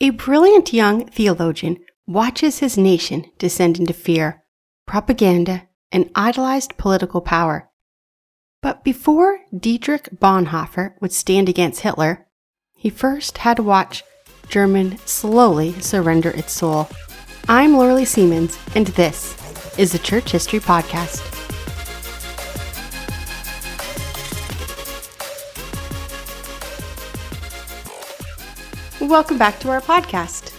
A brilliant young theologian watches his nation descend into fear, propaganda, and idolized political power. But before Dietrich Bonhoeffer would stand against Hitler, he first had to watch Germany slowly surrender its soul. I'm Lorelei Siemens, and this is the Church History Podcast. Welcome back to our podcast.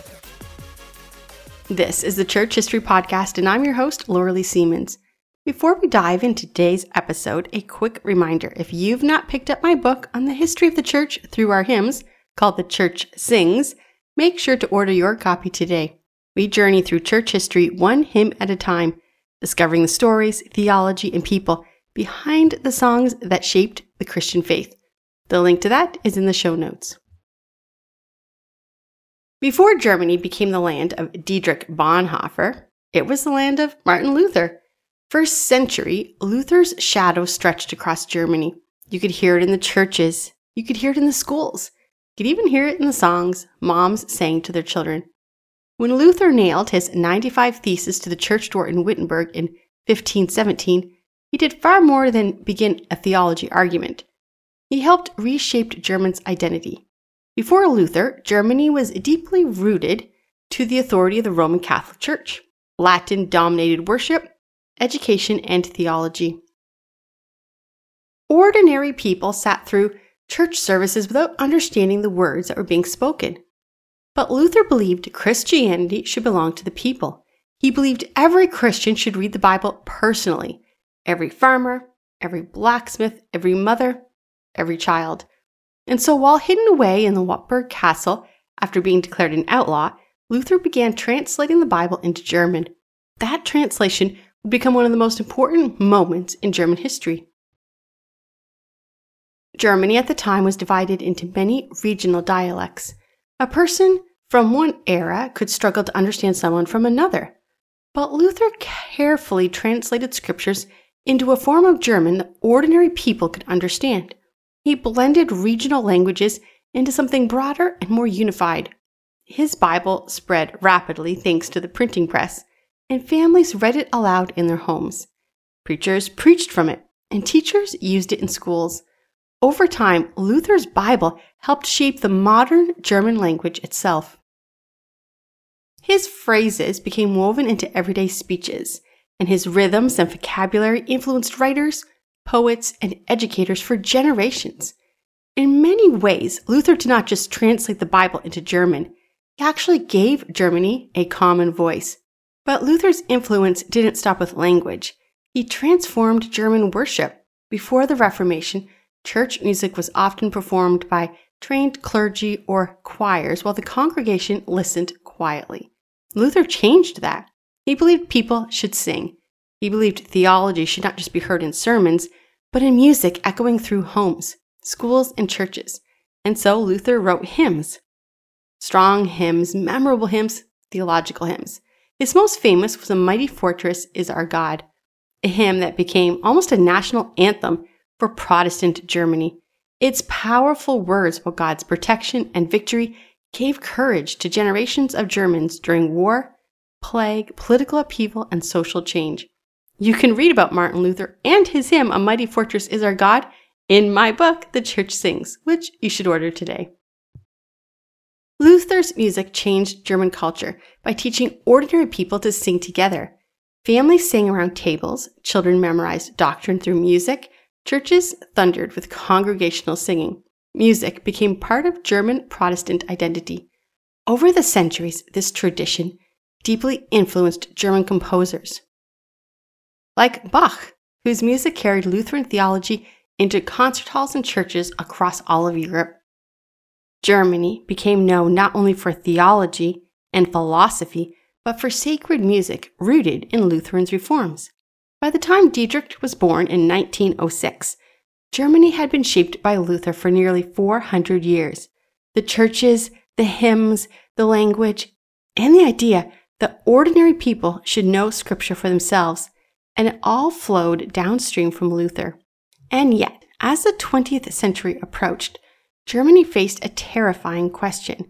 This is the Church History Podcast, and I'm your host, Lorelei Siemens. Before we dive into today's episode, a quick reminder. If you've not picked up my book on the history of the church through our hymns, called The Church Sings, make sure to order your copy today. We journey through church history one hymn at a time, discovering the stories, theology, and people behind the songs that shaped the Christian faith. The link to that is in the show notes. Before Germany became the land of Dietrich Bonhoeffer, it was the land of Martin Luther. For a century, Luther's shadow stretched across Germany. You could hear it in the churches. You could hear it in the schools. You could even hear it in the songs moms sang to their children. When Luther nailed his 95 Theses to the church door in Wittenberg in 1517, he did far more than begin a theology argument. He helped reshape Germans' identity. Before Luther, Germany was deeply rooted to the authority of the Roman Catholic Church. Latin dominated worship, education, and theology. Ordinary people sat through church services without understanding the words that were being spoken. But Luther believed Christianity should belong to the people. He believed every Christian should read the Bible personally. Every farmer, every blacksmith, every mother, every child. And so while hidden away in the Wartburg Castle after being declared an outlaw, Luther began translating the Bible into German. That translation would become one of the most important moments in German history. Germany at the time was divided into many regional dialects. A person from one era could struggle to understand someone from another. But Luther carefully translated scriptures into a form of German that ordinary people could understand. He blended regional languages into something broader and more unified. His Bible spread rapidly thanks to the printing press, and families read it aloud in their homes. Preachers preached from it, and teachers used it in schools. Over time, Luther's Bible helped shape the modern German language itself. His phrases became woven into everyday speeches, and his rhythms and vocabulary influenced writers, poets, and educators for generations. In many ways, Luther did not just translate the Bible into German, he actually gave Germany a common voice. But Luther's influence didn't stop with language. He transformed German worship. Before the Reformation, church music was often performed by trained clergy or choirs while the congregation listened quietly. Luther changed that. He believed people should sing. He believed theology should not just be heard in sermons, but in music echoing through homes, schools, and churches. And so Luther wrote hymns. Strong hymns, memorable hymns, theological hymns. His most famous was A Mighty Fortress is Our God, a hymn that became almost a national anthem for Protestant Germany. Its powerful words about God's protection and victory gave courage to generations of Germans during war, plague, political upheaval, and social change. You can read about Martin Luther and his hymn, A Mighty Fortress is Our God, in my book, The Church Sings, which you should order today. Luther's music changed German culture by teaching ordinary people to sing together. Families sang around tables, children memorized doctrine through music, churches thundered with congregational singing. Music became part of German Protestant identity. Over the centuries, this tradition deeply influenced German composers, like Bach, whose music carried Lutheran theology into concert halls and churches across all of Europe. Germany became known not only for theology and philosophy, but for sacred music rooted in Lutherans' reforms. By the time Dietrich was born in 1906, Germany had been shaped by Luther for nearly 400 years. The churches, the hymns, the language, and the idea that ordinary people should know Scripture for themselves, and it all flowed downstream from Luther. And yet, as the 20th century approached, Germany faced a terrifying question.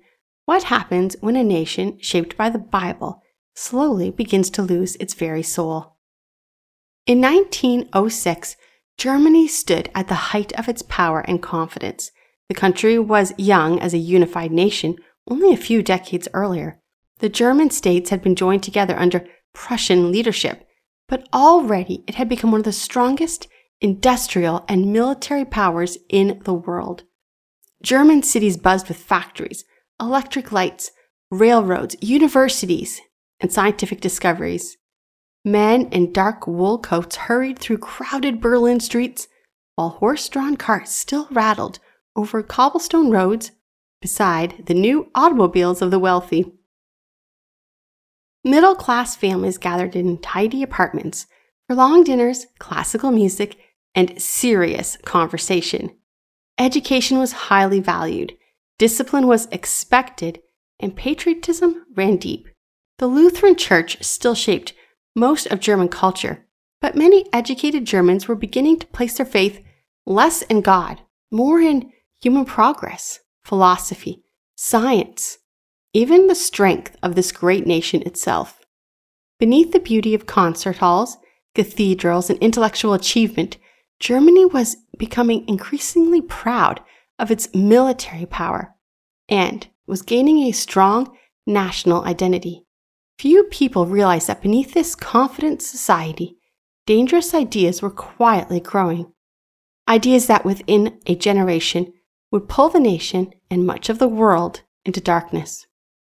What happens when a nation shaped by the Bible slowly begins to lose its very soul? In 1906, Germany stood at the height of its power and confidence. The country was young as a unified nation only a few decades earlier. The German states had been joined together under Prussian leadership, but already it had become one of the strongest industrial and military powers in the world. German cities buzzed with factories, electric lights, railroads, universities, and scientific discoveries. Men in dark wool coats hurried through crowded Berlin streets, while horse-drawn carts still rattled over cobblestone roads beside the new automobiles of the wealthy. Middle-class families gathered in tidy apartments for long dinners, classical music, and serious conversation. Education was highly valued, discipline was expected, and patriotism ran deep. The Lutheran Church still shaped most of German culture, but many educated Germans were beginning to place their faith less in God, more in human progress, philosophy, science, even the strength of this great nation itself. Beneath the beauty of concert halls, cathedrals, and intellectual achievement, Germany was becoming increasingly proud of its military power and was gaining a strong national identity. Few people realized that beneath this confident society, dangerous ideas were quietly growing. Ideas that within a generation would pull the nation and much of the world into darkness.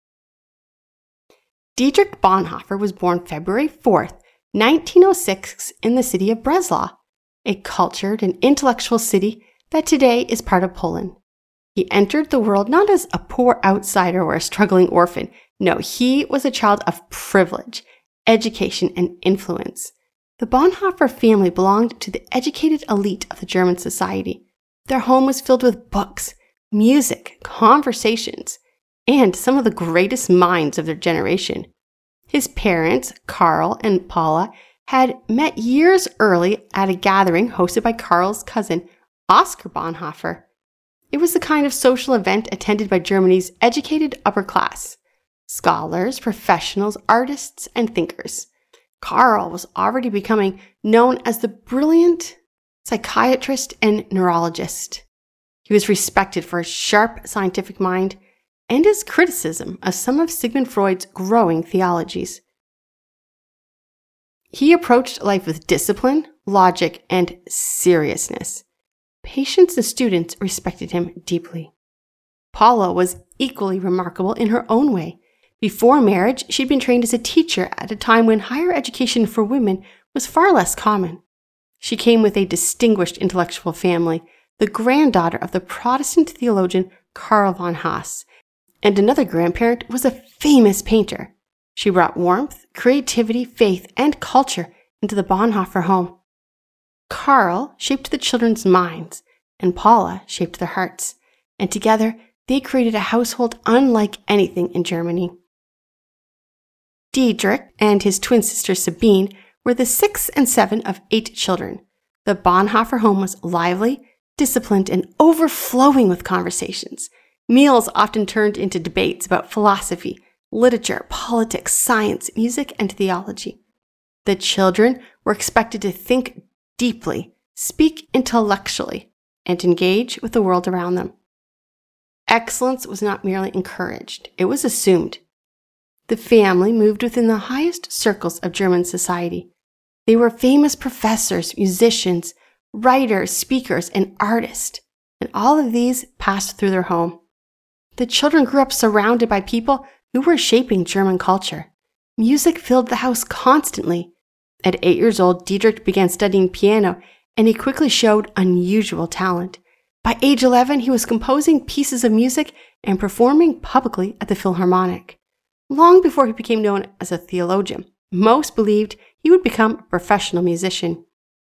Dietrich Bonhoeffer was born February 4th, 1906 in the city of Breslau, a cultured and intellectual city that today is part of Poland. He entered the world not as a poor outsider or a struggling orphan. No, he was a child of privilege, education, and influence. The Bonhoeffer family belonged to the educated elite of the German society. Their home was filled with books, music, conversations, and some of the greatest minds of their generation. His parents, Karl and Paula, had met years early at a gathering hosted by Karl's cousin, Oskar Bonhoeffer. It was the kind of social event attended by Germany's educated upper class, scholars, professionals, artists, and thinkers. Karl was already becoming known as the brilliant psychiatrist and neurologist. He was respected for his sharp scientific mind and his criticism of some of Sigmund Freud's growing theologies. He approached life with discipline, logic, and seriousness. Patients and students respected him deeply. Paula was equally remarkable in her own way. Before marriage, she'd been trained as a teacher at a time when higher education for women was far less common. She came with a distinguished intellectual family, the granddaughter of the Protestant theologian Karl von Haas, and another grandparent was a famous painter. She brought warmth, creativity, faith, and culture into the Bonhoeffer home. Karl shaped the children's minds, and Paula shaped their hearts, and together they created a household unlike anything in Germany. Dietrich and his twin sister Sabine were the 6th and 7th of 8 children. The Bonhoeffer home was lively, disciplined, and overflowing with conversations. Meals often turned into debates about philosophy, literature, politics, science, music, and theology. The children were expected to think deeply, speak intellectually, and engage with the world around them. Excellence was not merely encouraged, it was assumed. The family moved within the highest circles of German society. They were famous professors, musicians, writers, speakers, and artists, and all of these passed through their home. The children grew up surrounded by people who were shaping German culture. Music filled the house constantly. At 8 years old, Dietrich began studying piano, and he quickly showed unusual talent. By age 11, he was composing pieces of music and performing publicly at the Philharmonic. Long before he became known as a theologian, most believed he would become a professional musician.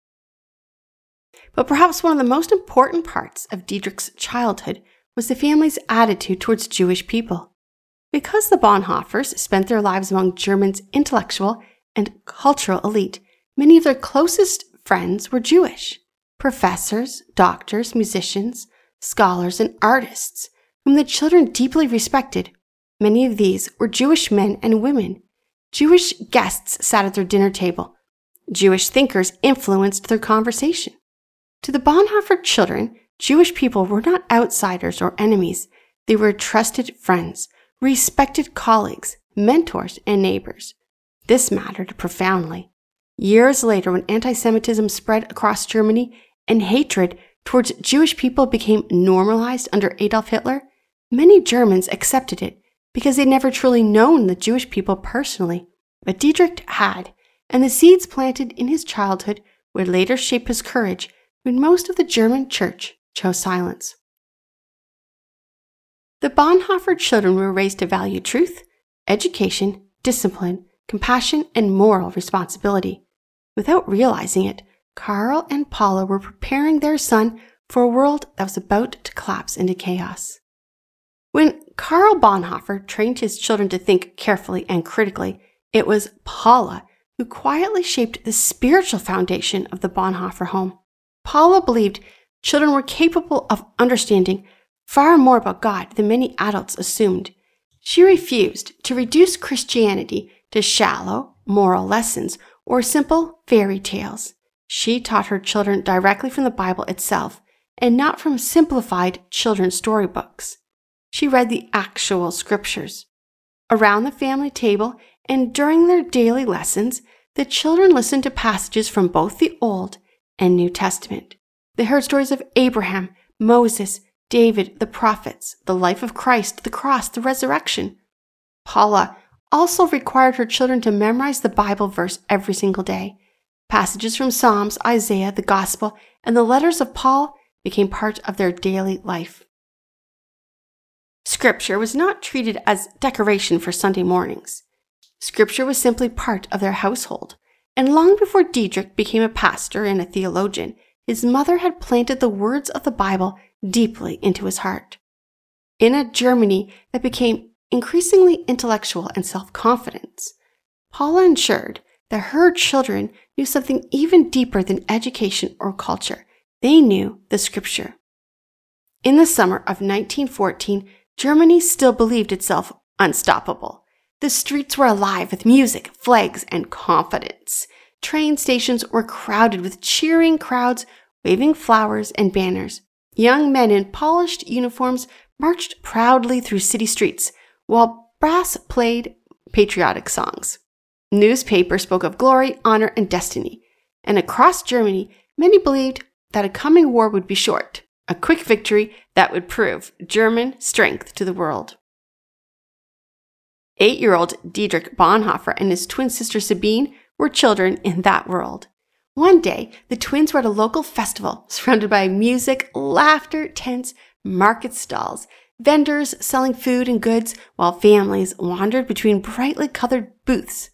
But perhaps one of the most important parts of Dietrich's childhood was the family's attitude towards Jewish people. Because the Bonhoeffers spent their lives among Germany's intellectual and cultural elite, many of their closest friends were Jewish. Professors, doctors, musicians, scholars, and artists, whom the children deeply respected, Many of these were Jewish men and women. Jewish guests sat at their dinner table. Jewish thinkers influenced their conversation. To the Bonhoeffer children, Jewish people were not outsiders or enemies. They were trusted friends, respected colleagues, mentors, and neighbors. This mattered profoundly. Years later, when anti-Semitism spread across Germany and hatred towards Jewish people became normalized under Adolf Hitler, many Germans accepted it because they'd never truly known the Jewish people personally. But Dietrich had, and the seeds planted in his childhood would later shape his courage when most of the German church chose silence. The Bonhoeffer children were raised to value truth, education, discipline, compassion, and moral responsibility. Without realizing it, Karl and Paula were preparing their son for a world that was about to collapse into chaos. When Karl Bonhoeffer trained his children to think carefully and critically, it was Paula who quietly shaped the spiritual foundation of the Bonhoeffer home. Paula believed children were capable of understanding far more about God than many adults assumed. She refused to reduce Christianity to shallow moral lessons or simple fairy tales. She taught her children directly from the Bible itself and not from simplified children's storybooks. She read the actual scriptures. Around the family table and during their daily lessons, the children listened to passages from both the Old and New Testament. They heard stories of Abraham, Moses, David, the prophets, the life of Christ, the cross, the resurrection. Paula also required her children to memorize the Bible verse every single day. Passages from Psalms, Isaiah, the Gospel, and the letters of Paul became part of their daily life. Scripture was not treated as decoration for Sunday mornings. Scripture was simply part of their household, and long before Dietrich became a pastor and a theologian, his mother had planted the words of the Bible deeply into his heart. In a Germany that became increasingly intellectual and self-confident, Paula ensured that her children knew something even deeper than education or culture. They knew the Scripture. In the summer of 1914, Germany still believed itself unstoppable. The streets were alive with music, flags, and confidence. Train stations were crowded with cheering crowds, waving flowers and banners. Young men in polished uniforms marched proudly through city streets, while brass played patriotic songs. Newspapers spoke of glory, honor, and destiny. And across Germany, many believed that a coming war would be short, a quick victory that would prove German strength to the world. 8-year-old Dietrich Bonhoeffer and his twin sister Sabine were children in that world. One day, the twins were at a local festival surrounded by music, laughter, tents, market stalls, vendors selling food and goods, while families wandered between brightly colored booths.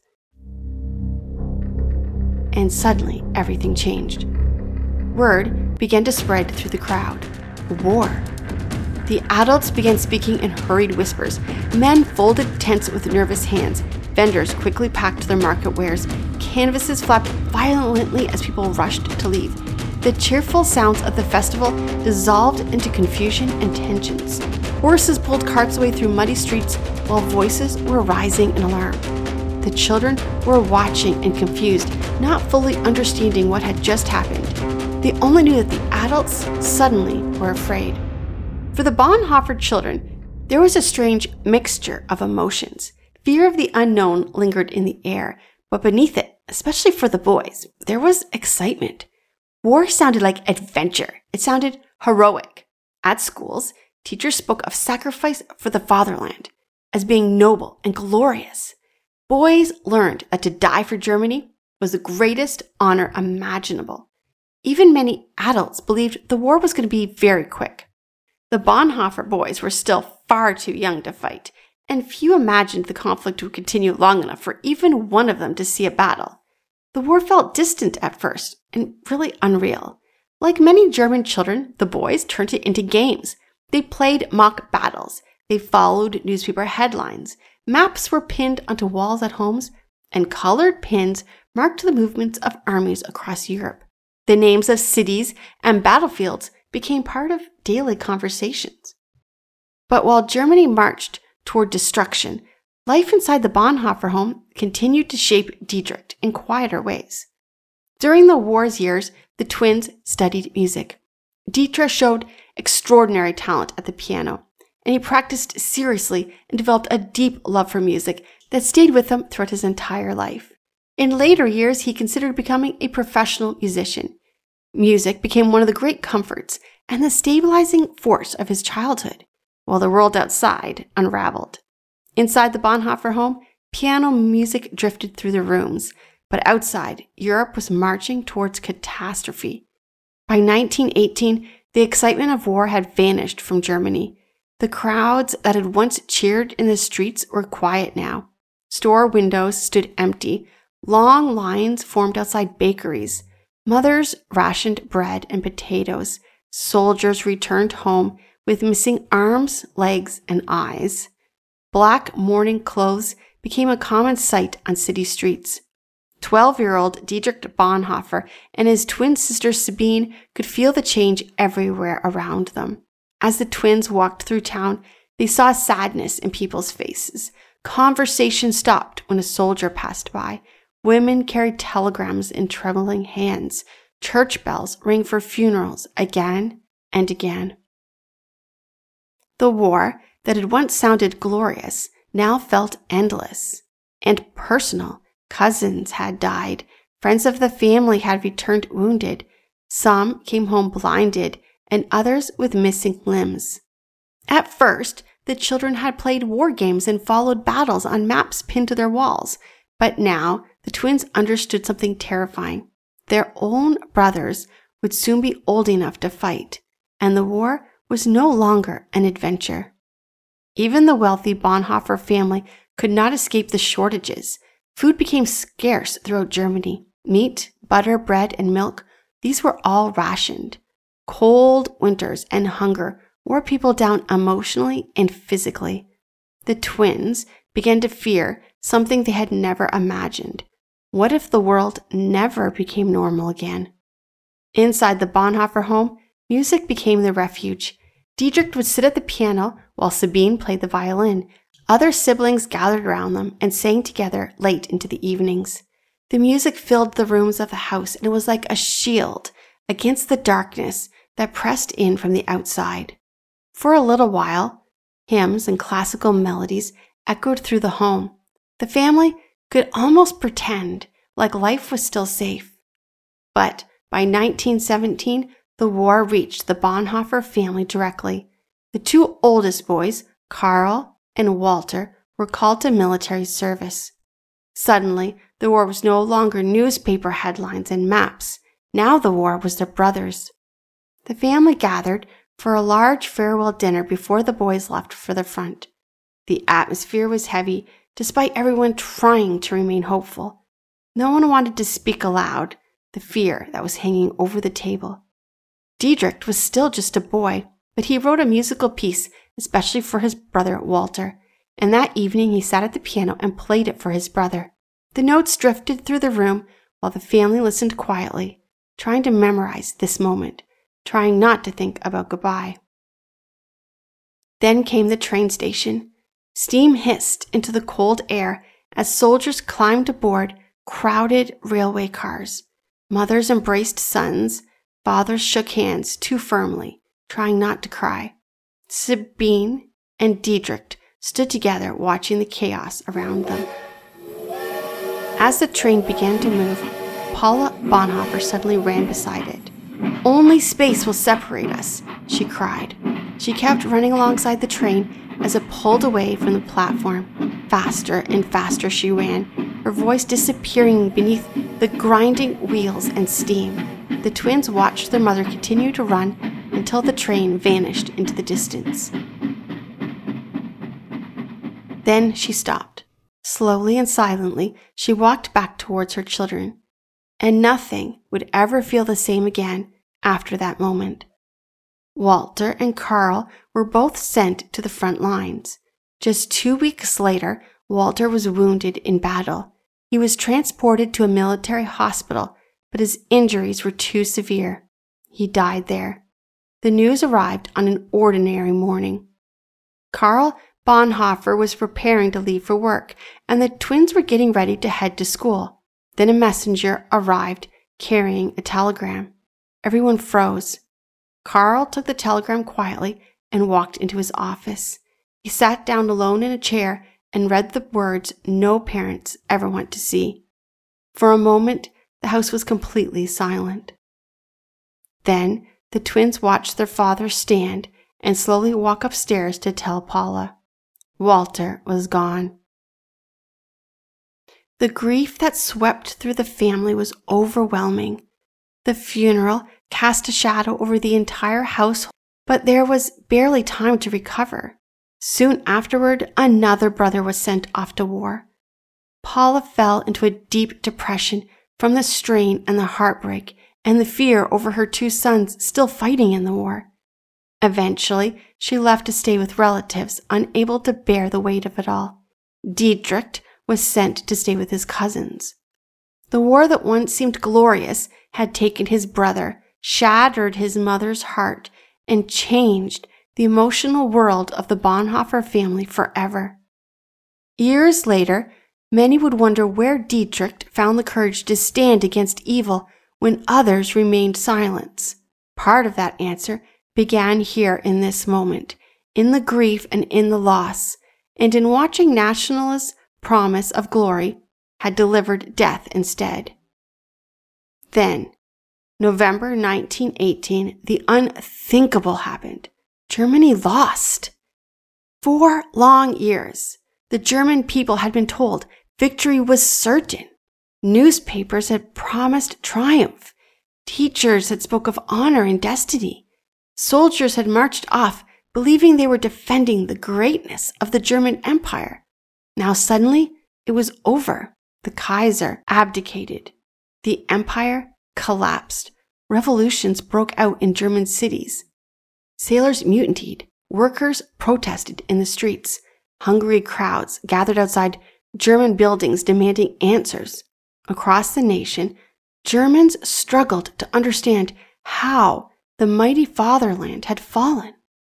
And suddenly, everything changed. Word began to spread through the crowd. War. The adults began speaking in hurried whispers. Men folded tents with nervous hands. Vendors quickly packed their market wares. Canvases flapped violently as people rushed to leave. The cheerful sounds of the festival dissolved into confusion and tensions. Horses pulled carts away through muddy streets while voices were rising in alarm. The children were watching and confused, not fully understanding what had just happened. They only knew that the adults suddenly were afraid. For the Bonhoeffer children, there was a strange mixture of emotions. Fear of the unknown lingered in the air, but beneath it, especially for the boys, there was excitement. War sounded like adventure. It sounded heroic. At schools, teachers spoke of sacrifice for the fatherland as being noble and glorious. Boys learned that to die for Germany was the greatest honor imaginable. Even many adults believed the war was going to be very quick. The Bonhoeffer boys were still far too young to fight, and few imagined the conflict would continue long enough for even one of them to see a battle. The war felt distant at first and really unreal. Like many German children, the boys turned it into games. They played mock battles. They followed newspaper headlines. Maps were pinned onto walls at homes, and colored pins marked the movements of armies across Europe. The names of cities and battlefields became part of daily conversations. But while Germany marched toward destruction, life inside the Bonhoeffer home continued to shape Dietrich in quieter ways. During the war's years, the twins studied music. Dietrich showed extraordinary talent at the piano, and he practiced seriously and developed a deep love for music that stayed with him throughout his entire life. In later years, he considered becoming a professional musician. Music became one of the great comforts and the stabilizing force of his childhood, while the world outside unraveled. Inside the Bonhoeffer home, piano music drifted through the rooms, but outside, Europe was marching towards catastrophe. By 1918, the excitement of war had vanished from Germany. The crowds that had once cheered in the streets were quiet now. Store windows stood empty. Long lines formed outside bakeries. Mothers rationed bread and potatoes. Soldiers returned home with missing arms, legs, and eyes. Black mourning clothes became a common sight on city streets. 12-year-old Dietrich Bonhoeffer and his twin sister Sabine could feel the change everywhere around them. As the twins walked through town, they saw sadness in people's faces. Conversation stopped when a soldier passed by. Women carried telegrams in trembling hands. Church bells rang for funerals again and again. The war that had once sounded glorious now felt endless and personal. Cousins had died. Friends of the family had returned wounded. Some came home blinded and others with missing limbs. At first, the children had played war games and followed battles on maps pinned to their walls. But now, the twins understood something terrifying. Their own brothers would soon be old enough to fight, and the war was no longer an adventure. Even the wealthy Bonhoeffer family could not escape the shortages. Food became scarce throughout Germany. Meat, butter, bread, and milk, these were all rationed. Cold winters and hunger wore people down emotionally and physically. The twins began to fear something they had never imagined. What if the world never became normal again? Inside the Bonhoeffer home, music became the refuge. Dietrich would sit at the piano while Sabine played the violin. Other siblings gathered around them and sang together late into the evenings. The music filled the rooms of the house, and it was like a shield against the darkness that pressed in from the outside. For a little while, hymns and classical melodies echoed through the home. The family could almost pretend like life was still safe. But by 1917, the war reached the Bonhoeffer family directly. The two oldest boys, Karl and Walter, were called to military service. Suddenly, the war was no longer newspaper headlines and maps. Now the war was their brothers. The family gathered for a large farewell dinner before the boys left for the front. The atmosphere was heavy, despite everyone trying to remain hopeful. No one wanted to speak aloud, the fear that was hanging over the table. Dietrich was still just a boy, but he wrote a musical piece especially for his brother Walter, and that evening he sat at the piano and played it for his brother. The notes drifted through the room while the family listened quietly, trying to memorize this moment, trying not to think about goodbye. Then came the train station. Steam hissed into the cold air as soldiers climbed aboard crowded railway cars. Mothers embraced sons. Fathers shook hands too firmly, trying not to cry. Sabine and Dietrich stood together watching the chaos around them. As the train began to move, Paula Bonhoeffer suddenly ran beside it. "Only space will separate us," she cried. She kept running alongside the train as it pulled away from the platform. Faster and faster she ran, her voice disappearing beneath the grinding wheels and steam. The twins watched their mother continue to run until the train vanished into the distance. Then she stopped. Slowly and silently, she walked back towards her children. And nothing would ever feel the same again after that moment. Walter and Karl were both sent to the front lines. Just 2 weeks later, Walter was wounded in battle. He was transported to a military hospital, but his injuries were too severe. He died there. The news arrived on an ordinary morning. Karl Bonhoeffer was preparing to leave for work, and the twins were getting ready to head to school. Then a messenger arrived carrying a telegram. Everyone froze. Carl took the telegram quietly and walked into his office. He sat down alone in a chair and read the words no parents ever want to see. For a moment, the house was completely silent. Then the twins watched their father stand and slowly walk upstairs to tell Paula. Walter was gone. The grief that swept through the family was overwhelming. The funeral cast a shadow over the entire household, but there was barely time to recover. Soon afterward, another brother was sent off to war. Paula fell into a deep depression from the strain and the heartbreak and the fear over her two sons still fighting in the war. Eventually, she left to stay with relatives, unable to bear the weight of it all. Dietrich was sent to stay with his cousins. The war that once seemed glorious had taken his brother, shattered his mother's heart, and changed the emotional world of the Bonhoeffer family forever. Years later, many would wonder where Dietrich found the courage to stand against evil when others remained silent. Part of that answer began here in this moment, in the grief and in the loss, and in watching nationalists' promise of glory had delivered death instead. Then, November 1918, the unthinkable happened. Germany lost. 4 long years, the German people had been told victory was certain. Newspapers had promised triumph. Teachers had spoke of honor and destiny. Soldiers had marched off, believing they were defending the greatness of the German Empire. Now suddenly, it was over. The Kaiser abdicated. The empire collapsed. Revolutions broke out in German cities. Sailors mutinied. Workers protested in the streets. Hungry crowds gathered outside German buildings demanding answers. Across the nation, Germans struggled to understand how the mighty fatherland had fallen.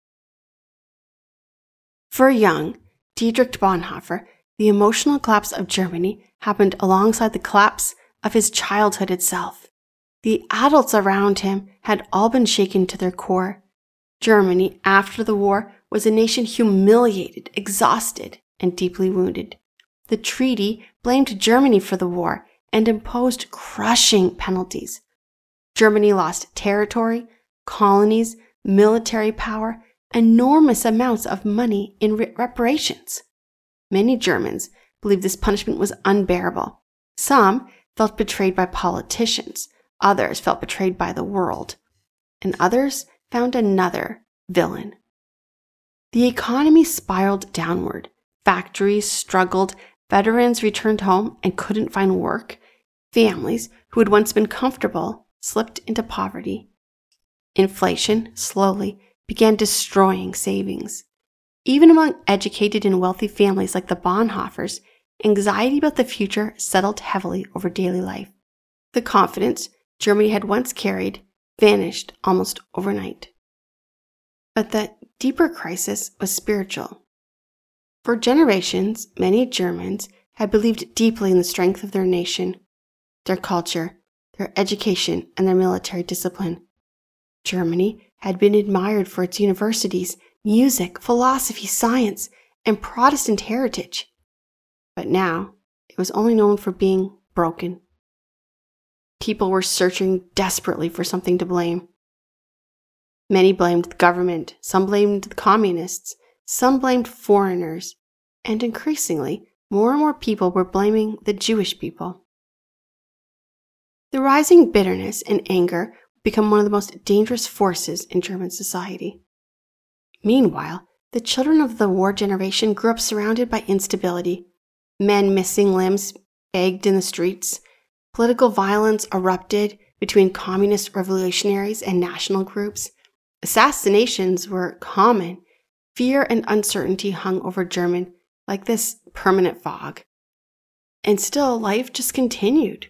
For young Dietrich Bonhoeffer, the emotional collapse of Germany happened alongside the collapse of his childhood itself. The adults around him had all been shaken to their core. Germany, after the war, was a nation humiliated, exhausted, and deeply wounded. The treaty blamed Germany for the war and imposed crushing penalties. Germany lost territory, colonies, military power, enormous amounts of money in reparations. Many Germans believed this punishment was unbearable. Some felt betrayed by politicians, others felt betrayed by the world, and others found another villain. The economy spiraled downward. Factories struggled, veterans returned home and couldn't find work. Families who had once been comfortable slipped into poverty. Inflation slowly began destroying savings. Even among educated and wealthy families like the Bonhoeffers, anxiety about the future settled heavily over daily life. The confidence Germany had once carried vanished almost overnight. But the deeper crisis was spiritual. For generations, many Germans had believed deeply in the strength of their nation, their culture, their education, and their military discipline. Germany had been admired for its universities, music, philosophy, science, and Protestant heritage. But now, it was only known for being broken. People were searching desperately for something to blame. Many blamed the government, some blamed the communists, some blamed foreigners, and increasingly, more and more people were blaming the Jewish people. The rising bitterness and anger become one of the most dangerous forces in German society. Meanwhile, the children of the war generation grew up surrounded by instability. Men missing limbs begged in the streets. Political violence erupted between communist revolutionaries and national groups. Assassinations were common. Fear and uncertainty hung over Germany like this permanent fog. And still, life just continued.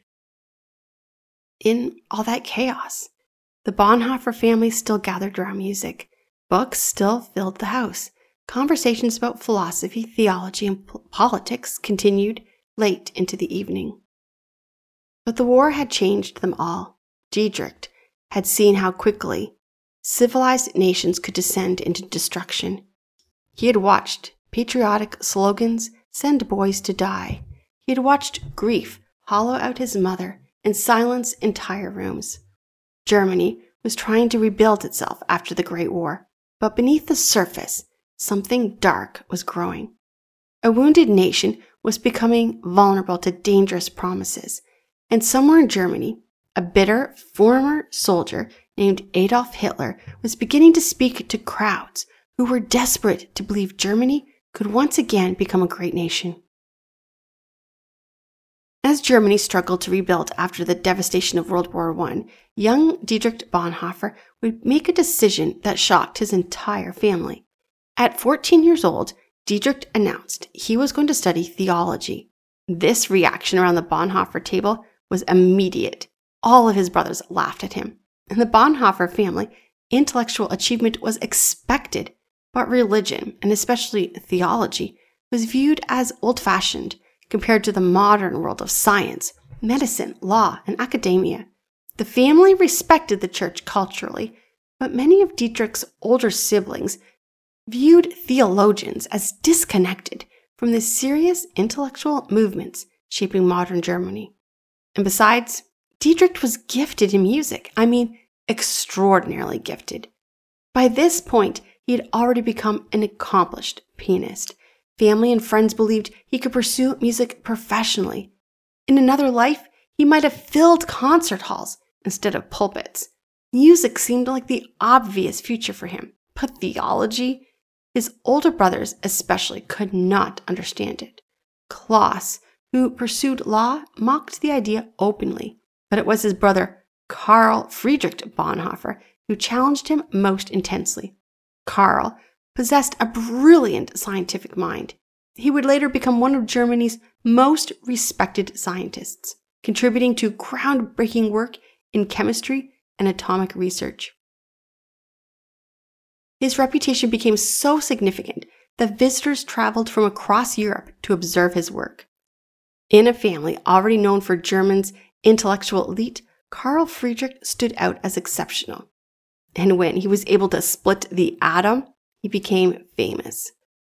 In all that chaos, the Bonhoeffer family still gathered around music. Books still filled the house. conversations about philosophy, theology, and politics continued late into the evening. But the war had changed them all. Dietrich had seen how quickly civilized nations could descend into destruction. He had watched patriotic slogans send boys to die. He had watched grief hollow out his mother and silence entire rooms. Germany was trying to rebuild itself after the Great War, but beneath the surface, something dark was growing. A wounded nation was becoming vulnerable to dangerous promises, and somewhere in Germany, a bitter former soldier named Adolf Hitler was beginning to speak to crowds who were desperate to believe Germany could once again become a great nation. As Germany struggled to rebuild after the devastation of World War I, young Dietrich Bonhoeffer would make a decision that shocked his entire family. At 14 years old, Dietrich announced he was going to study theology. This reaction around the Bonhoeffer table was immediate. All of his brothers laughed at him. In the Bonhoeffer family, intellectual achievement was expected, but religion, and especially theology, was viewed as old-fashioned compared to the modern world of science, medicine, law, and academia. The family respected the church culturally, but many of Dietrich's older siblings viewed theologians as disconnected from the serious intellectual movements shaping modern Germany. And besides, Dietrich was gifted in music. Extraordinarily gifted. By this point, he had already become an accomplished pianist. Family and friends believed he could pursue music professionally. In another life, he might have filled concert halls instead of pulpits. Music seemed like the obvious future for him, but theology? His older brothers especially could not understand it. Klaus, who pursued law, mocked the idea openly, but it was his brother Karl Friedrich Bonhoeffer who challenged him most intensely. Karl possessed a brilliant scientific mind. He would later become one of Germany's most respected scientists, contributing to groundbreaking work in chemistry and atomic research. His reputation became so significant that visitors traveled from across Europe to observe his work. In a family already known for Germany's intellectual elite, Karl Friedrich stood out as exceptional. And when he was able to split the atom, he became famous.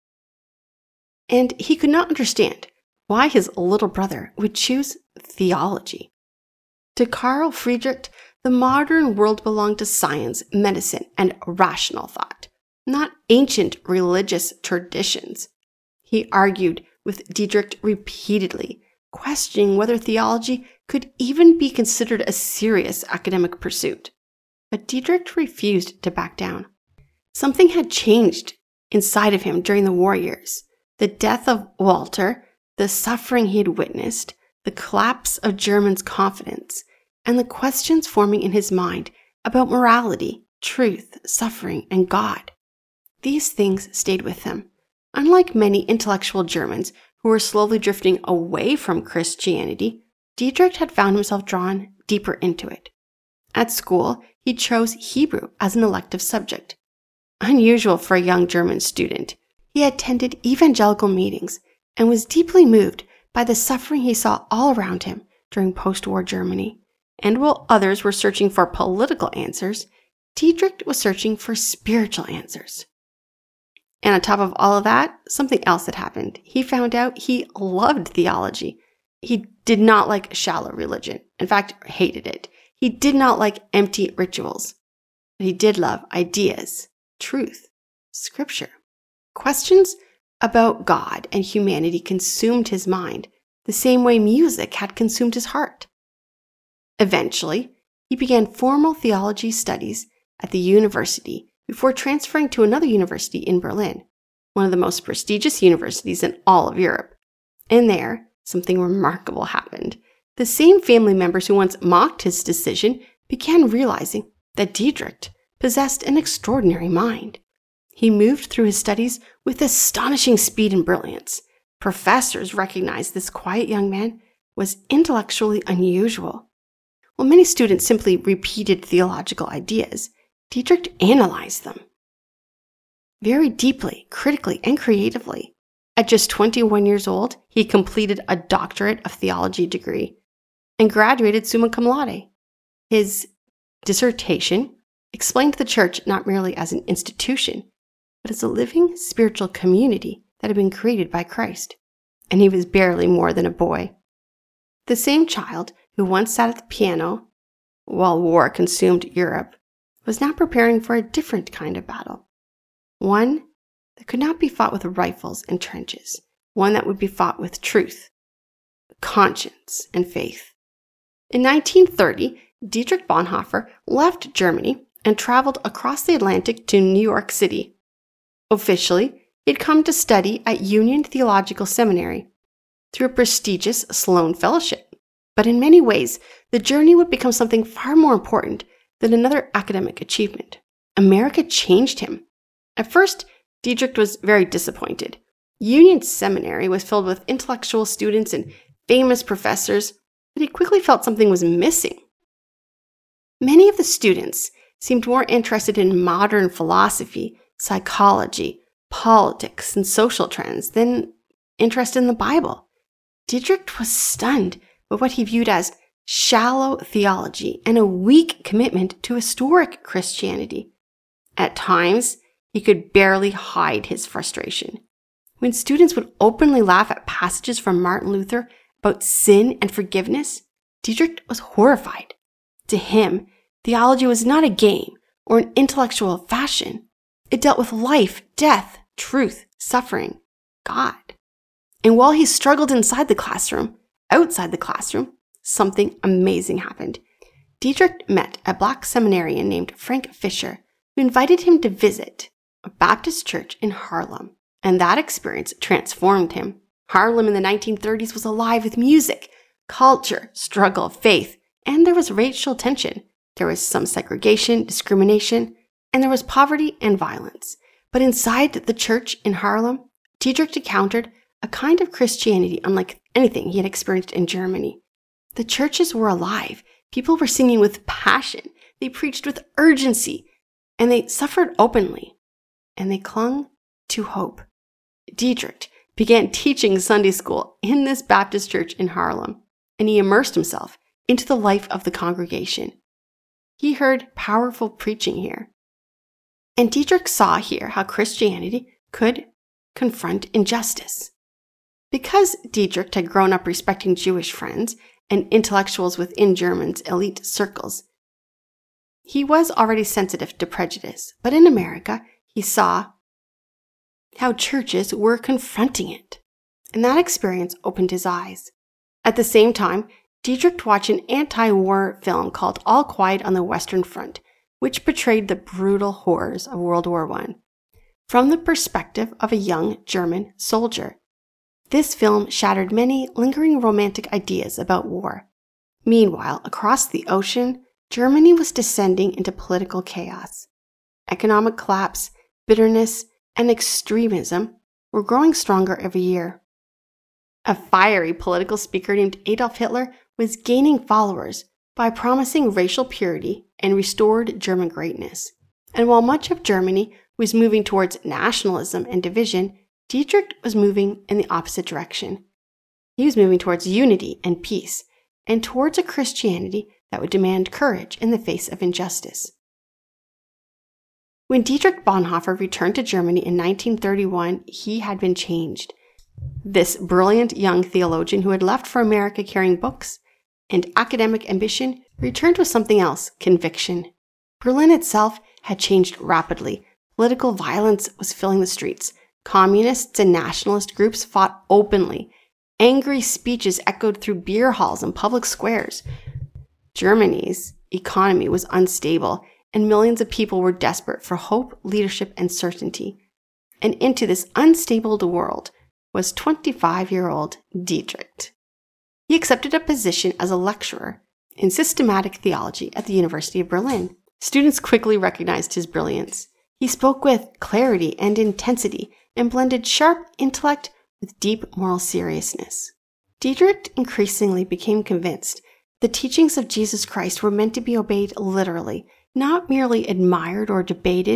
And he could not understand why his little brother would choose theology. To Karl Friedrich, the modern world belonged to science, medicine, and rational thought, not ancient religious traditions. He argued with Dietrich repeatedly, questioning whether theology could even be considered a serious academic pursuit. But Dietrich refused to back down. Something had changed inside of him during the war years. The death of Walter, the suffering he had witnessed, the collapse of Germans' confidence, and the questions forming in his mind about morality, truth, suffering, and God. These things stayed with him. Unlike many intellectual Germans who were slowly drifting away from Christianity, Dietrich had found himself drawn deeper into it. At school, he chose Hebrew as an elective subject. Unusual for a young German student, he attended evangelical meetings and was deeply moved by the suffering he saw all around him during post-war Germany. And while others were searching for political answers, Dietrich was searching for spiritual answers. And on top of all of that, something else had happened. He found out he loved theology. He did not like shallow religion. In fact, hated it. He did not like empty rituals. But he did love ideas, truth, scripture. Questions about God and humanity consumed his mind the same way music had consumed his heart. Eventually, he began formal theology studies at the university before transferring to another university in Berlin, one of the most prestigious universities in all of Europe. And there, something remarkable happened. The same family members who once mocked his decision began realizing that Dietrich possessed an extraordinary mind. He moved through his studies with astonishing speed and brilliance. Professors recognized this quiet young man was intellectually unusual. While many students simply repeated theological ideas, Dietrich analyzed them. very deeply, critically, and creatively. At just 21 years old, he completed a doctorate of theology degree and graduated summa cum laude. His dissertation explained the church not merely as an institution, but as a living spiritual community that had been created by Christ. And he was barely more than a boy. The same child who once sat at the piano while war consumed Europe was now preparing for a different kind of battle. One that could not be fought with rifles and trenches. One that would be fought with truth, conscience, and faith. In 1930, Dietrich Bonhoeffer left Germany and traveled across the Atlantic to New York City. Officially, he had come to study at Union Theological Seminary through a prestigious Sloan Fellowship. But in many ways, the journey would become something far more important than another academic achievement. America changed him. At first, Dietrich was very disappointed. Union Seminary was filled with intellectual students and famous professors, but he quickly felt something was missing. Many of the students seemed more interested in modern philosophy, psychology, politics, and social trends than interested in the Bible. Dietrich was stunned by what he viewed as shallow theology and a weak commitment to historic Christianity. At times, he could barely hide his frustration. When students would openly laugh at passages from Martin Luther about sin and forgiveness, Dietrich was horrified. To him, theology was not a game or an intellectual fashion. It dealt with life, death, truth, suffering, God. And while he struggled inside the classroom, outside the classroom, something amazing happened. Dietrich met a black seminarian named Frank Fisher, who invited him to visit a Baptist church in Harlem. And that experience transformed him. Harlem in the 1930s was alive with music, culture, struggle, faith, and there was racial tension. There was some segregation, discrimination, and there was poverty and violence. But inside the church in Harlem, Dietrich encountered a kind of Christianity unlike anything he had experienced in Germany. The churches were alive. People were singing with passion. They preached with urgency, and they suffered openly, and they clung to hope. Dietrich began teaching Sunday school in this Baptist church in Harlem, and he immersed himself into the life of the congregation. He heard powerful preaching here. And Dietrich saw here how Christianity could confront injustice. Because Dietrich had grown up respecting Jewish friends and intellectuals within Germany's elite circles, he was already sensitive to prejudice. But in America, he saw how churches were confronting it. And that experience opened his eyes. At the same time, Dietrich watched an anti-war film called All Quiet on the Western Front, which portrayed the brutal horrors of World War I from the perspective of a young German soldier. This film shattered many lingering romantic ideas about war. Meanwhile, across the ocean, Germany was descending into political chaos. Economic collapse, bitterness, and extremism were growing stronger every year. A fiery political speaker named Adolf Hitler was gaining followers by promising racial purity and restored German greatness. And while much of Germany was moving towards nationalism and division, Dietrich was moving in the opposite direction. He was moving towards unity and peace, and towards a Christianity that would demand courage in the face of injustice. When Dietrich Bonhoeffer returned to Germany in 1931, he had been changed. This brilliant young theologian who had left for America carrying books and academic ambition returned with something else, conviction. Berlin itself had changed rapidly. Political violence was filling the streets. Communists and nationalist groups fought openly. Angry speeches echoed through beer halls and public squares. Germany's economy was unstable, and millions of people were desperate for hope, leadership, and certainty. And into this unstable world was 25-year-old Dietrich. He accepted a position as a lecturer in systematic theology at the University of Berlin. Students quickly recognized his brilliance. He spoke with clarity and intensity and blended sharp intellect with deep moral seriousness. Dietrich increasingly became convinced the teachings of Jesus Christ were meant to be obeyed literally, not merely admired or debated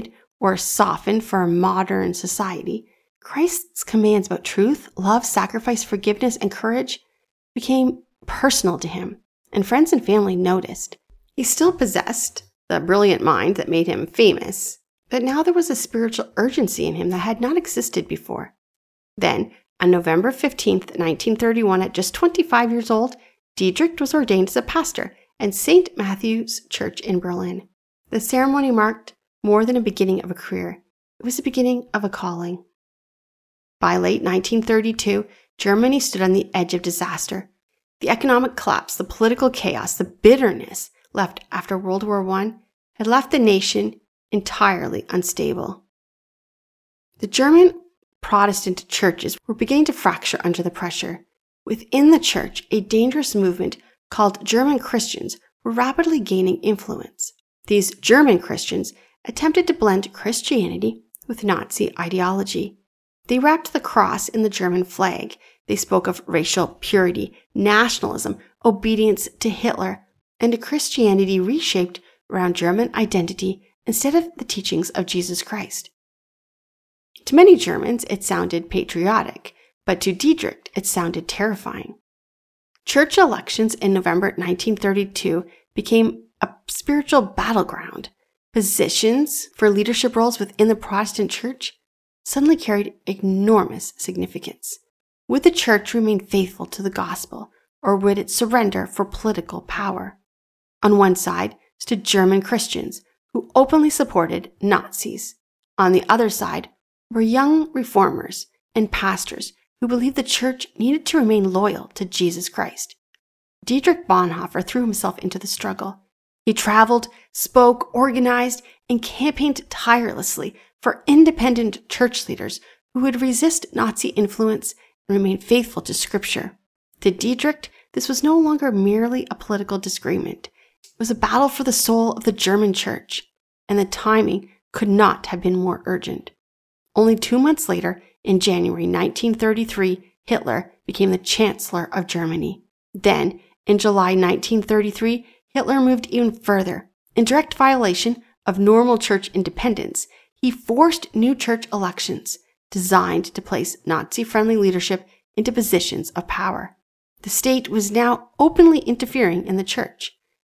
or softened for a modern society, Christ's commands about truth, love, sacrifice, forgiveness, and courage became personal to him, and friends and family noticed. He still possessed the brilliant mind that made him famous, but now there was a spiritual urgency in him that had not existed before. Then, on November 15th, 1931, at just 25 years old, Dietrich was ordained as a pastor at St. Matthew's Church in Berlin. The ceremony marked more than a beginning of a career. It was the beginning of a calling. By late 1932, Germany stood on the edge of disaster. The economic collapse, the political chaos, the bitterness left after World War I had left the nation entirely unstable. The German Protestant churches were beginning to fracture under the pressure. Within the church, a dangerous movement called German Christians were rapidly gaining influence. These German Christians attempted to blend Christianity with Nazi ideology. They wrapped the cross in the German flag. They spoke of racial purity, nationalism, obedience to Hitler, and a Christianity reshaped around German identity instead of the teachings of Jesus Christ. To many Germans, it sounded patriotic, but to Dietrich, it sounded terrifying. Church elections in November 1932 became a spiritual battleground. Positions for leadership roles within the Protestant church suddenly carried enormous significance. Would the church remain faithful to the gospel, or would it surrender for political power? On one side stood German Christians, who openly supported Nazis. On the other side were young reformers and pastors who believed the church needed to remain loyal to Jesus Christ. Dietrich Bonhoeffer threw himself into the struggle. He traveled, spoke, organized, and campaigned tirelessly for independent church leaders who would resist Nazi influence and remain faithful to Scripture. To Dietrich, this was no longer merely a political disagreement. It was a battle for the soul of the German church, and the timing could not have been more urgent. Only 2 months later, in January 1933, Hitler became the Chancellor of Germany. Then, in July 1933, Hitler moved even further. In direct violation of normal church independence, he forced new church elections designed to place Nazi-friendly leadership into positions of power. The state was now openly interfering in the church,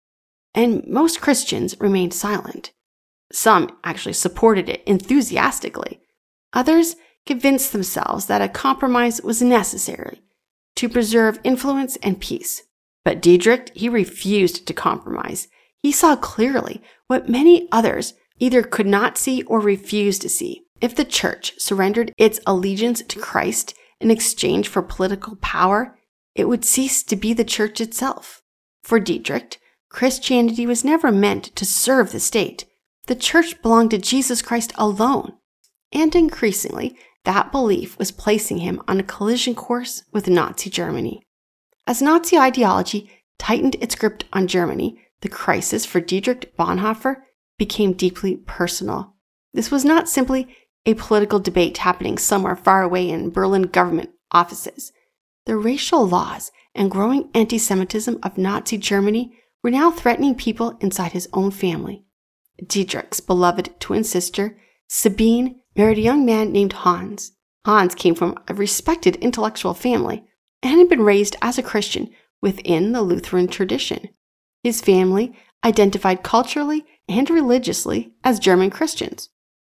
and most Christians remained silent. Some actually supported it enthusiastically. Others convinced themselves that a compromise was necessary to preserve influence and peace. But Dietrich, he refused to compromise. He saw clearly what many others either could not see or refused to see. If the church surrendered its allegiance to Christ in exchange for political power, it would cease to be the church itself. For Dietrich, Christianity was never meant to serve the state. The church belonged to Jesus Christ alone. And increasingly, that belief was placing him on a collision course with Nazi Germany. As Nazi ideology tightened its grip on Germany, the crisis for Dietrich Bonhoeffer became deeply personal. This was not simply a political debate happening somewhere far away in Berlin government offices. The racial laws and growing anti-Semitism of Nazi Germany were now threatening people inside his own family. Dietrich's beloved twin sister, Sabine, married a young man named Hans. Hans came from a respected intellectual family and had been raised as a Christian within the Lutheran tradition. His family identified culturally and religiously as German Christians.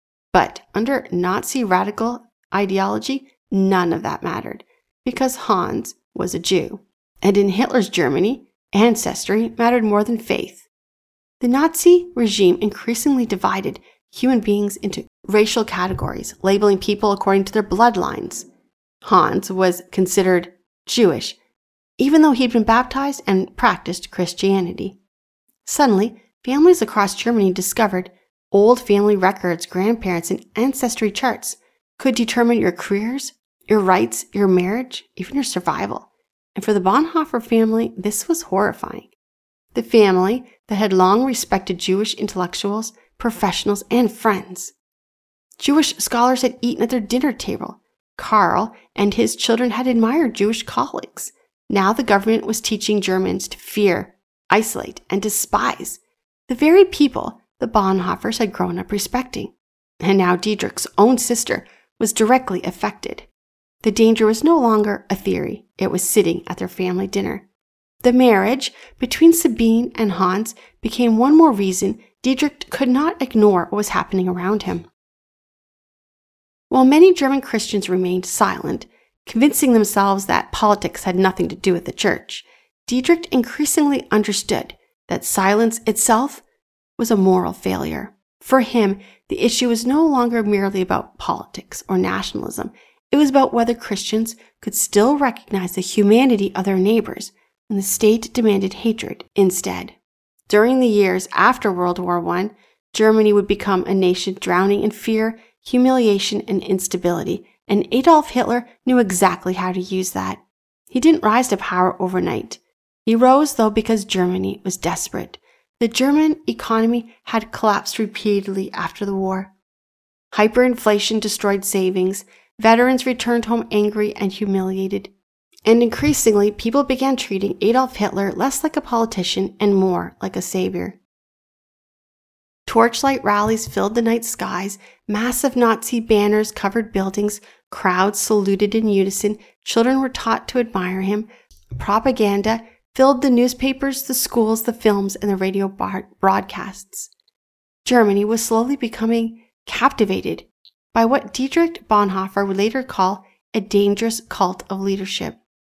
But under Nazi radical ideology, none of that mattered, because Hans was a Jew. And in Hitler's Germany, ancestry mattered more than faith. The Nazi regime increasingly divided human beings into racial categories, labeling people according to their bloodlines. Hans was considered Jewish, even though he'd been baptized and practiced Christianity. Suddenly, families across Germany discovered old family records, grandparents, and ancestry charts could determine your careers, your rights, your marriage, even your survival. And for the Bonhoeffer family, this was horrifying. The family that had long respected Jewish intellectuals, professionals, and friends. Jewish scholars had eaten at their dinner table. Karl and his children had admired Jewish colleagues. Now the government was teaching Germans to fear, isolate, and despise the very people the Bonhoeffers had grown up respecting. And now Dietrich's own sister was directly affected. The danger was no longer a theory, it was sitting at their family dinner. The marriage between Sabine and Hans became one more reason Dietrich could not ignore what was happening around him. While many German Christians remained silent, convincing themselves that politics had nothing to do with the church, Dietrich increasingly understood that silence itself was a moral failure. For him, the issue was no longer merely about politics or nationalism. It was about whether Christians could still recognize the humanity of their neighbors when the state demanded hatred instead. During the years after World War I, Germany would become a nation drowning in fear, humiliation, and instability, and Adolf Hitler knew exactly how to use that. He didn't rise to power overnight. He rose, though, because Germany was desperate. The German economy had collapsed repeatedly after the war. Hyperinflation destroyed savings, veterans returned home angry and humiliated, and increasingly people began treating Adolf Hitler less like a politician and more like a savior. Torchlight rallies filled the night skies, massive Nazi banners covered buildings, crowds saluted in unison, children were taught to admire him, propaganda filled the newspapers, the schools, the films, and the radio broadcasts. Germany was slowly becoming captivated by what Dietrich Bonhoeffer would later call a dangerous cult of leadership.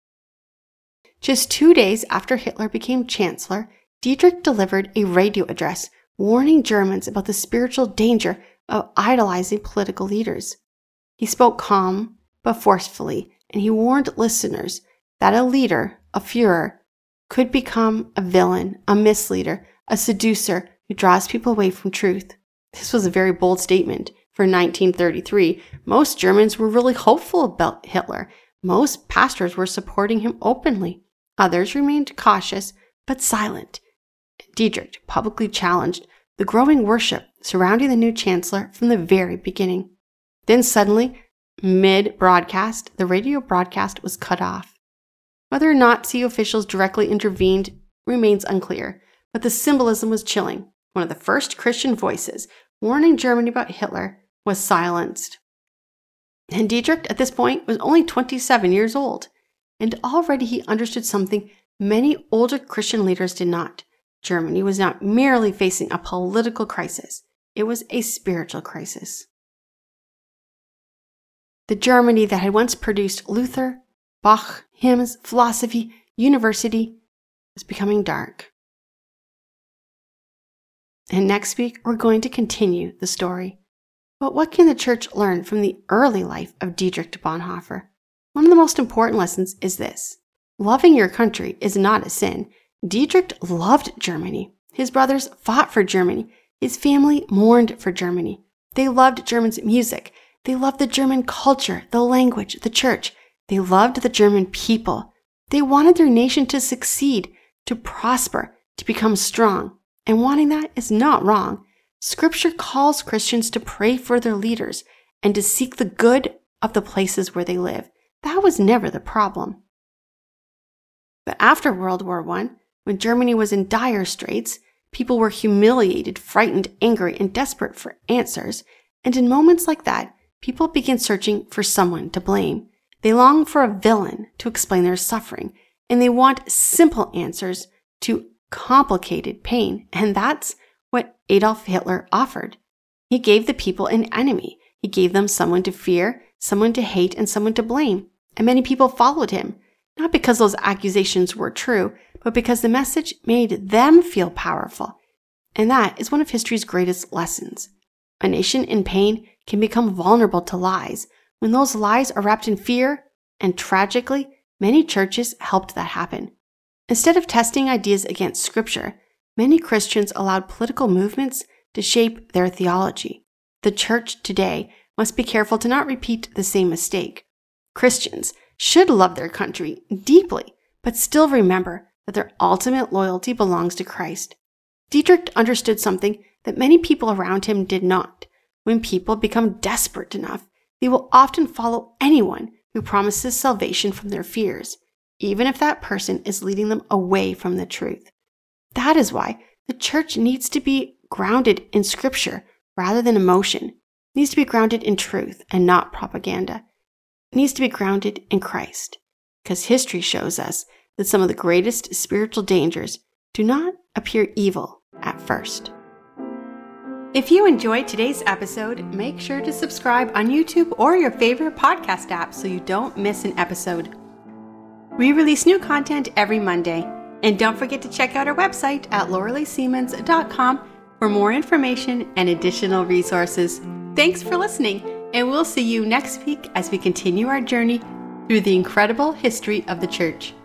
Just 2 days after Hitler became chancellor, Dietrich delivered a radio address warning Germans about the spiritual danger of idolizing political leaders. He spoke calm but forcefully, and he warned listeners that a leader, a Führer, could become a villain, a misleader, a seducer who draws people away from truth. This was a very bold statement. For 1933, most Germans were really hopeful about Hitler. Most pastors were supporting him openly. Others remained cautious but silent. Dietrich publicly challenged the growing worship surrounding the new chancellor from the very beginning. Then suddenly, mid-broadcast, the radio broadcast was cut off. Whether Nazi officials directly intervened remains unclear, but the symbolism was chilling. One of the first Christian voices warning Germany about Hitler was silenced. And Dietrich, at this point, was only 27 years old, and already he understood something many older Christian leaders did not. Germany was not merely facing a political crisis, it was a spiritual crisis. The Germany that had once produced Luther, Bach, hymns, philosophy, university was becoming dark. And next week, we're going to continue the story. But what can the church learn from the early life of Dietrich Bonhoeffer? One of the most important lessons is this. Loving your country is not a sin. Dietrich loved Germany. His brothers fought for Germany. His family mourned for Germany. They loved Germans' music. They loved the German culture, the language, the church. They loved the German people. They wanted their nation to succeed, to prosper, to become strong. And wanting that is not wrong. Scripture calls Christians to pray for their leaders and to seek the good of the places where they live. That was never the problem. But after World War I, when Germany was in dire straits, people were humiliated, frightened, angry, and desperate for answers. And in moments like that, people begin searching for someone to blame. They long for a villain to explain their suffering, and they want simple answers to complicated pain. And that's what Adolf Hitler offered. He gave the people an enemy. He gave them someone to fear, someone to hate, and someone to blame. And many people followed him, not because those accusations were true, but because the message made them feel powerful. And that is one of history's greatest lessons. A nation in pain can become vulnerable to lies when those lies are wrapped in fear, and tragically, many churches helped that happen. Instead of testing ideas against Scripture, many Christians allowed political movements to shape their theology. The church today must be careful to not repeat the same mistake. Christians should love their country deeply, but still remember that their ultimate loyalty belongs to Christ. Dietrich understood something that many people around him did not. When people become desperate enough, they will often follow anyone who promises salvation from their fears, even if that person is leading them away from the truth. That is why the church needs to be grounded in Scripture rather than emotion. needs to be grounded in truth and not propaganda. It needs to be grounded in Christ, because history shows us that some of the greatest spiritual dangers do not appear evil at first. If you enjoyed today's episode, make sure to subscribe on YouTube or your favorite podcast app so you don't miss an episode. We release new content every Monday, and don't forget to check out our website at LorelaiSiemens.com for more information and additional resources. Thanks for listening, and we'll see you next week as we continue our journey through the incredible history of the church.